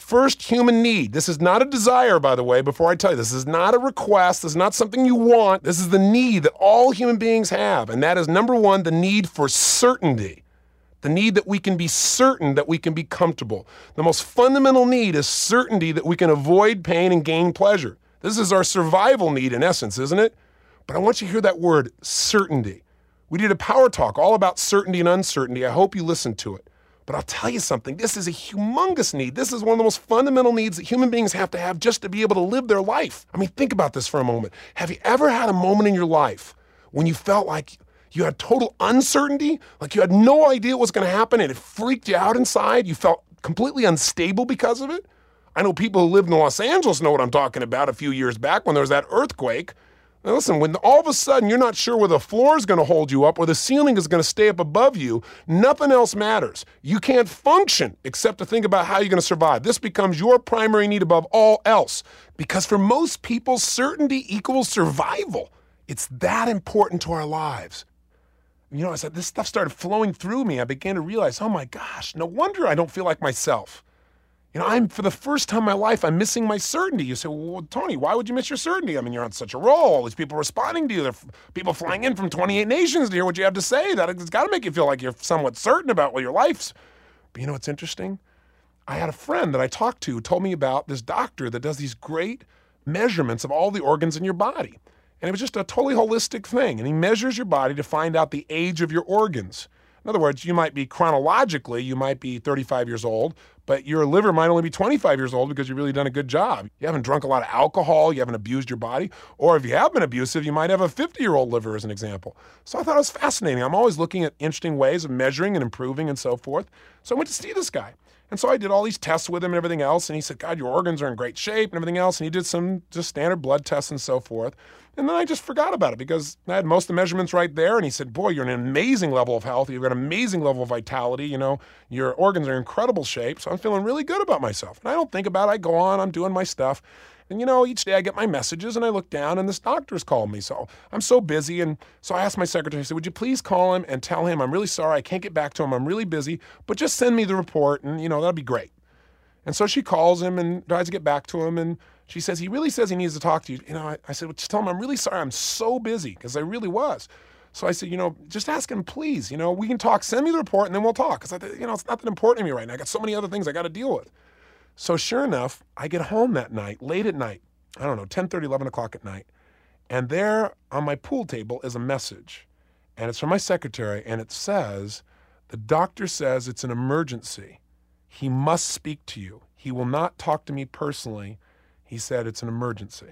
first human need. This is not a desire, by the way, before I tell you. This is not a request. This is not something you want. This is the need that all human beings have. And that is, number one, the need for certainty. The need that we can be certain that we can be comfortable. The most fundamental need is certainty that we can avoid pain and gain pleasure. This is our survival need in essence, isn't it? But I want you to hear that word, certainty. We did a power talk all about certainty and uncertainty. I hope you listened to it. But I'll tell you something, this is a humongous need. This is one of the most fundamental needs that human beings have to have just to be able to live their life. I mean, think about this for a moment. Have you ever had a moment in your life when you felt like you had total uncertainty, like you had no idea what was going to happen and it freaked you out inside? You felt completely unstable because of it? I know people who lived in Los Angeles know what I'm talking about a few years back when there was that earthquake. Now listen, when all of a sudden you're not sure where the floor is going to hold you up or the ceiling is going to stay up above you, nothing else matters. You can't function except to think about how you're going to survive. This becomes your primary need above all else because for most people, certainty equals survival. It's that important to our lives. You know, as this stuff started flowing through me, I began to realize, oh my gosh, no wonder I don't feel like myself. You know, for the first time in my life, I'm missing my certainty. You say, well, Tony, why would you miss your certainty? I mean, you're on such a roll. All these people responding to you. There are people flying in from 28 nations to hear what you have to say. It's got to make you feel like you're somewhat certain about what your life's. But you know what's interesting? I had a friend that I talked to who told me about this doctor that does these great measurements of all the organs in your body. And it was just a totally holistic thing. And he measures your body to find out the age of your organs. In other words, you might be chronologically, you might be 35 years old, but your liver might only be 25 years old because you've really done a good job. You haven't drunk a lot of alcohol, you haven't abused your body, or if you have been abusive, you might have a 50-year-old liver as an example. So I thought it was fascinating. I'm always looking at interesting ways of measuring and improving and so forth. So I went to see this guy. And so I did all these tests with him and everything else, and he said, God, your organs are in great shape and everything else, and he did some just standard blood tests and so forth. And then I just forgot about it because I had most of the measurements right there, and he said, boy, you're in an amazing level of health, you've got an amazing level of vitality, you know, your organs are in incredible shape, so I'm feeling really good about myself. And I don't think about it, I go on, I'm doing my stuff. And, you know, each day I get my messages and I look down and this doctor's called me. So I'm so busy. And so I asked my secretary, I said, would you please call him and tell him I'm really sorry, I can't get back to him, I'm really busy, but just send me the report and, you know, that'd be great. And so she calls him and tries to get back to him. And she says, he really says he needs to talk to you. You know, I said, well, just tell him I'm really sorry, I'm so busy, because I really was. So I said, you know, just ask him, please, you know, we can talk, send me the report and then we'll talk. Because, you know, it's not that important to me right now. I got so many other things I got to deal with. So sure enough, I get home that night, late at night, I don't know, 10:30, 11 o'clock at night. And there on my pool table is a message. And it's from my secretary. And it says, the doctor says it's an emergency. He must speak to you. He will not talk to me personally. He said it's an emergency.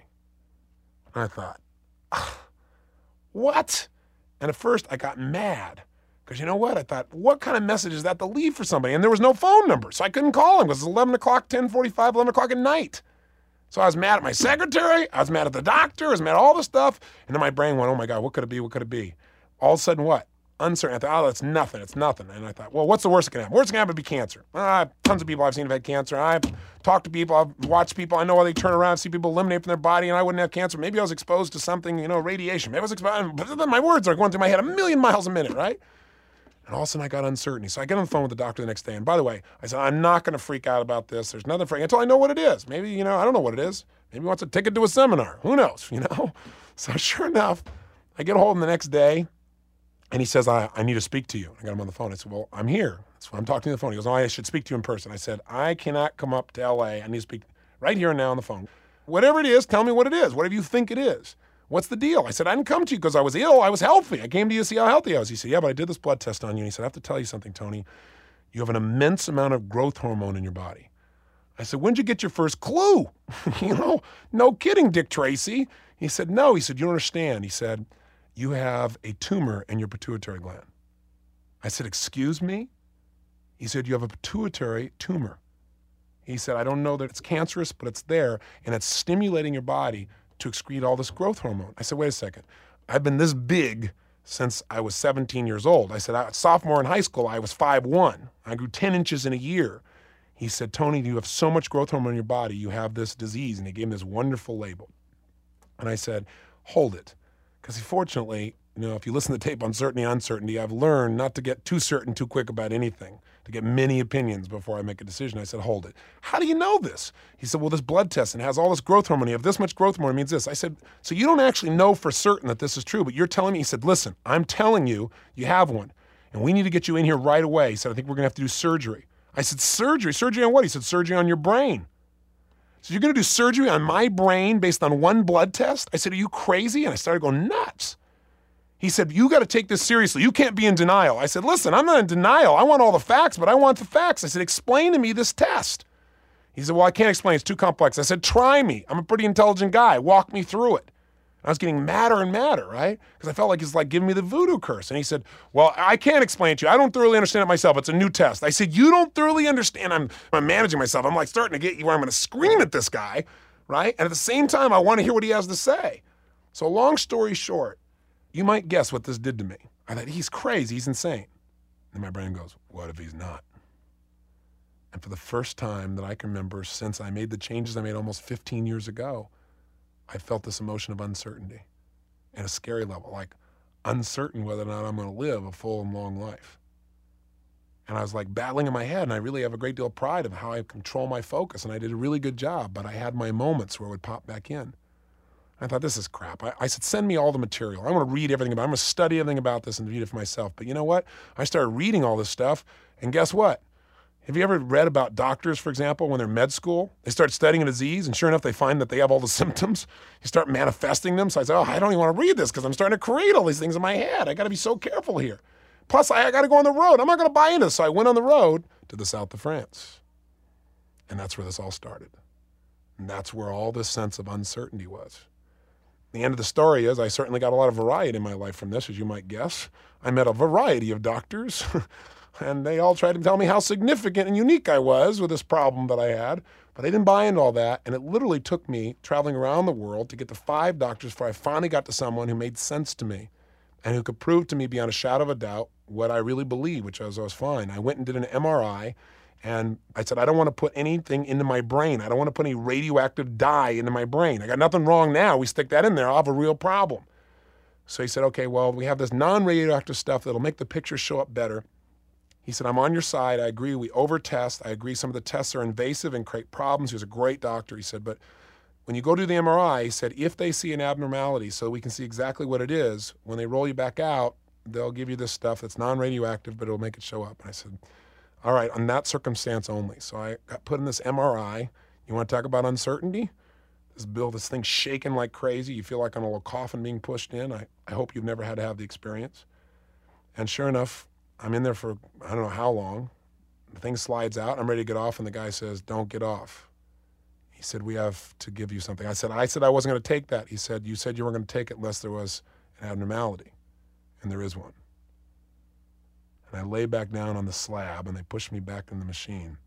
And I thought, what? And at first I got mad. Because you know what? I thought, what kind of message is that to leave for somebody? And there was no phone number, so I couldn't call him because it's 11 o'clock, 10:45, 11 o'clock at night. So I was mad at my secretary, I was mad at the doctor, I was mad at all the stuff. And then my brain went, oh my God, what could it be? What could it be? All of a sudden, what? Uncertain. I thought, oh, it's nothing. And I thought, well, what's the worst that can happen? Worst that can happen would be cancer. Tons of people I've seen have had cancer. I've talked to people, I've watched people, I know how they turn around, see people eliminate from their body, and I wouldn't have cancer. Maybe I was exposed to something, you know, radiation. Maybe I was exposed, my words are going through my head 1,000,000 miles a minute, right? And all of a sudden I got uncertainty. So I get on the phone with the doctor the next day. And by the way, I said, I'm not going to freak out about this. There's nothing freaking until I know what it is. Maybe, you know, I don't know what it is. Maybe he wants a ticket to a seminar. Who knows, you know? So sure enough, I get a hold of him the next day. And he says, I need to speak to you. I got him on the phone. I said, well, I'm here. That's why I'm talking to the phone. He goes, oh, I should speak to you in person. I said, I cannot come up to L.A. I need to speak right here and now on the phone. Whatever it is, tell me what it is. Whatever you think it is. What's the deal? I said, I didn't come to you because I was ill. I was healthy. I came to you to see how healthy I was. He said, yeah, but I did this blood test on you. And he said, I have to tell you something, Tony. You have an immense amount of growth hormone in your body. I said, when'd you get your first clue? You know, no kidding, Dick Tracy. He said, no. He said, you don't understand. He said, you have a tumor in your pituitary gland. I said, excuse me? He said, you have a pituitary tumor. He said, I don't know that it's cancerous, but it's there, and it's stimulating your body to excrete all this growth hormone. I said, wait a second. I've been this big since I was 17 years old. I said, sophomore in high school, I was 5'1". I grew 10 inches in a year. He said, Tony, you have so much growth hormone in your body, you have this disease. And he gave me this wonderful label. And I said, hold it. Because fortunately, you know, if you listen to the tape on certainty, uncertainty, I've learned not to get too certain too quick about anything. to get many opinions before I make a decision. I said, hold it. How do you know this? He said, well, this blood test and has all this growth hormone. You have this much growth hormone, it means this. I said, so you don't actually know for certain that this is true, but you're telling me. He said, listen, I'm telling you, you have one, and we need to get you in here right away. He said, I think we're going to have to do surgery. I said, surgery? Surgery on what? He said, surgery on your brain. So you're going to do surgery on my brain based on one blood test? I said, are you crazy? And I started going nuts. He said, you got to take this seriously. You can't be in denial. I said, listen, I'm not in denial. I want all the facts, but I want the facts. I said, explain to me this test. He said, well, I can't explain. It's too complex. I said, try me. I'm a pretty intelligent guy. Walk me through it. I was getting madder and madder, right? Because I felt like he's like giving me the voodoo curse. And he said, well, I can't explain it to you. I don't thoroughly understand it myself. It's a new test. I said, you don't thoroughly understand. I'm managing myself. I'm like starting to get you where I'm going to scream at this guy, right? And at the same time, I want to hear what he has to say. So long story short, you might guess what this did to me. I thought, he's crazy, he's insane. And my brain goes, what if he's not? And for the first time that I can remember since I made the changes I made almost 15 years ago, I felt this emotion of uncertainty at a scary level, like uncertain whether or not I'm going to live a full and long life. And I was like battling in my head, and I really have a great deal of pride of how I control my focus, and I did a really good job, but I had my moments where it would pop back in. I thought, this is crap. I said, send me all the material. I want to read everything about it. I'm going to study everything about this and read it for myself. But you know what? I started reading all this stuff, and guess what? Have you ever read about doctors, for example, when they're in med school? They start studying a disease, and sure enough, they find that they have all the symptoms. You start manifesting them. So I said, I don't even want to read this because I'm starting to create all these things in my head. I got to be so careful here. Plus, I got to go on the road. I'm not going to buy into this. So I went on the road to the south of France. And that's where this all started. And that's where all this sense of uncertainty was. The end of the story is I certainly got a lot of variety in my life from this, as you might guess. I met a variety of doctors, and they all tried to tell me how significant and unique I was with this problem that I had, but they didn't buy into all that, and it literally took me traveling around the world to get to 5 doctors before I finally got to someone who made sense to me and who could prove to me beyond a shadow of a doubt what I really believed, which was I was fine. I went and did an MRI, and I said, I don't want to put anything into my brain. I don't want to put any radioactive dye into my brain. I got nothing wrong now. We stick that in there, I'll have a real problem. So he said, okay, well, we have this non-radioactive stuff that'll make the picture show up better. He said, I'm on your side. I agree. We over-test. I agree some of the tests are invasive and create problems. He was a great doctor. He said, but when you go do the MRI, he said, if they see an abnormality so we can see exactly what it is, when they roll you back out, they'll give you this stuff that's non-radioactive, but it'll make it show up. And I said, all right, on that circumstance only. So I got put in this MRI. You want to talk about uncertainty? This thing's shaking like crazy. You feel like on a little coffin being pushed in. I hope you've never had to have the experience. And sure enough, I'm in there for I don't know how long. The thing slides out. I'm ready to get off, and the guy says, don't get off. He said, we have to give you something. I said I wasn't going to take that. He said, you said you weren't going to take it unless there was an abnormality. And there is one. And I lay back down on the slab, and they push me back in the machine.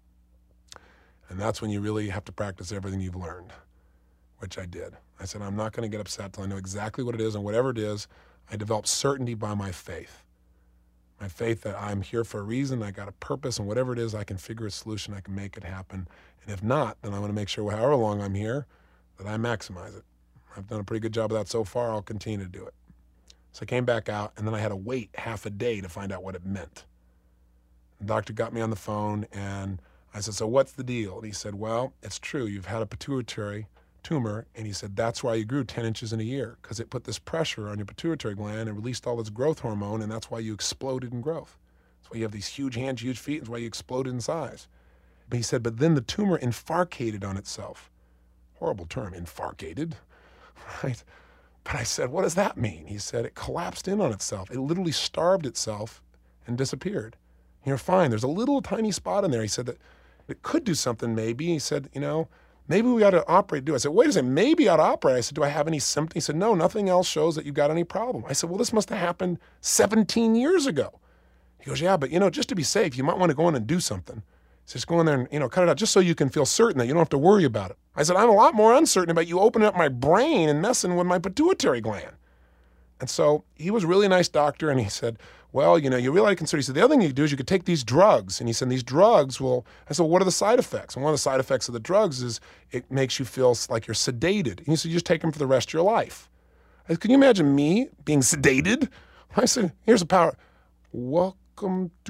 And that's when you really have to practice everything you've learned, which I did. I said, I'm not going to get upset till I know exactly what it is, and whatever it is, I developed certainty by my faith. My faith that I'm here for a reason, I got a purpose, and whatever it is, I can figure a solution, I can make it happen. And if not, then I'm going to make sure however long I'm here that I maximize it. I've done a pretty good job of that so far. I'll continue to do it. So I came back out, and then I had to wait half a day to find out what it meant. The doctor got me on the phone, and I said, so what's the deal? And he said, well, it's true. You've had a pituitary tumor, and he said, that's why you grew 10 inches in a year, because it put this pressure on your pituitary gland and released all this growth hormone, and that's why you exploded in growth. That's why you have these huge hands, huge feet, and that's why you exploded in size. But he said, but then the tumor infarcated on itself. Horrible term, infarcated, right? But I said, what does that mean? He said, it collapsed in on itself. It literally starved itself and disappeared. You're fine. There's a little tiny spot in there. He said that it could do something maybe. He said, maybe we ought to operate. I said, wait a second, maybe I ought to operate. I said, do I have any symptoms? He said, no, nothing else shows that you've got any problem. I said, well, this must have happened 17 years ago. He goes, yeah, but just to be safe, you might want to go in and do something. He says, go in there and, cut it out just so you can feel certain that you don't have to worry about it. I said, I'm a lot more uncertain about you opening up my brain and messing with my pituitary gland. And so he was a really nice doctor, and he said, well, you really consider, he said, the other thing you could do is you could take these drugs. And he said, these drugs will, I said, well, what are the side effects? And one of the side effects of the drugs is it makes you feel like you're sedated. And he said, you just take them for the rest of your life. I said, can you imagine me being sedated? I said, here's the power. Welcome to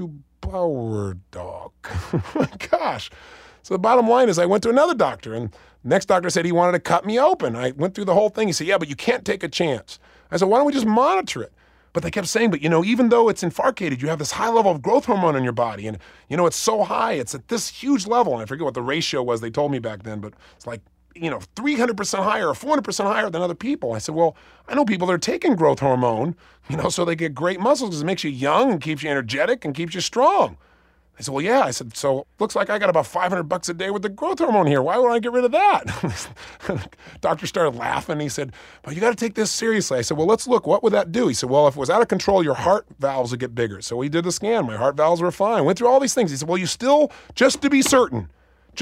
power dog. Oh my gosh. So the bottom line is I went to another doctor, and the next doctor said he wanted to cut me open. I went through the whole thing. He said, yeah, but you can't take a chance. I said, why don't we just monitor it? But they kept saying, but even though it's infarctated, you have this high level of growth hormone in your body. And, it's so high, it's at this huge level. And I forget what the ratio was they told me back then, but it's like, 300% higher or 400% higher than other people. I said, well, I know people that are taking growth hormone, so they get great muscles because it makes you young and keeps you energetic and keeps you strong. I said, well, yeah. I said, so looks like I got about $500 a day with the growth hormone here. Why would I get rid of that? Doctor started laughing. He said, well, you got to take this seriously. I said, well, let's look. What would that do? He said, well, if it was out of control, your heart valves would get bigger. So we did the scan. My heart valves were fine. Went through all these things. He said, well, you still, just to be certain,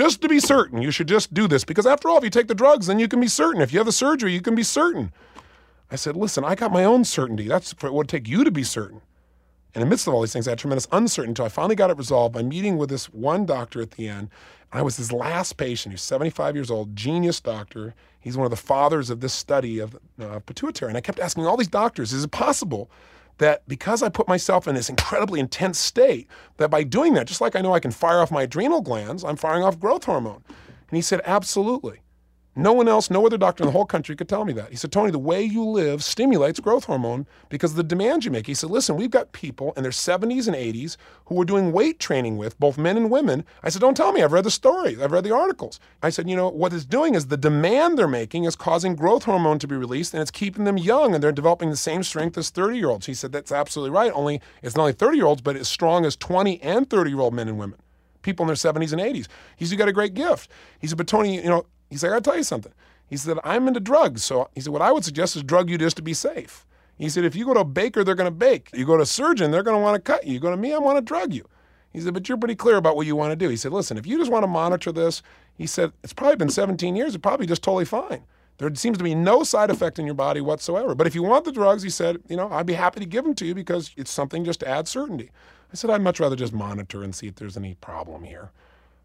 you should just do this. Because after all, if you take the drugs, then you can be certain. If you have the surgery, you can be certain. I said, listen, I got my own certainty. That's what it would take you to be certain. And in the midst of all these things, I had tremendous uncertainty until I finally got it resolved by meeting with this one doctor at the end. And I was his last patient. He's 75 years old, genius doctor. He's one of the fathers of this study of pituitary. And I kept asking all these doctors, is it possible that because I put myself in this incredibly intense state, that by doing that, just like I know I can fire off my adrenal glands, I'm firing off growth hormone? And he said, absolutely. No one else, no other doctor in the whole country could tell me that. He said, Tony, the way you live stimulates growth hormone because of the demands you make. He said, listen, we've got people in their 70s and 80s who we're doing weight training with, both men and women. I said, don't tell me. I've read the stories. I've read the articles. I said, what it's doing is the demand they're making is causing growth hormone to be released, and it's keeping them young, and they're developing the same strength as 30-year-olds. He said, that's absolutely right. Only it's not only 30-year-olds, but as strong as 20 and 30-year-old men and women, people in their 70s and 80s. He said, you got a great gift. He said, but Tony, he said, I got to tell you something. He said, I'm into drugs. So he said, what I would suggest is drug you just to be safe. He said, if you go to a baker, they're going to bake. You go to a surgeon, they're going to want to cut you. You go to me, I want to drug you. He said, but you're pretty clear about what you want to do. He said, listen, if you just want to monitor this, he said, it's probably been 17 years. It's probably just totally fine. There seems to be no side effect in your body whatsoever. But if you want the drugs, he said, I'd be happy to give them to you because it's something just to add certainty. I said, I'd much rather just monitor and see if there's any problem here.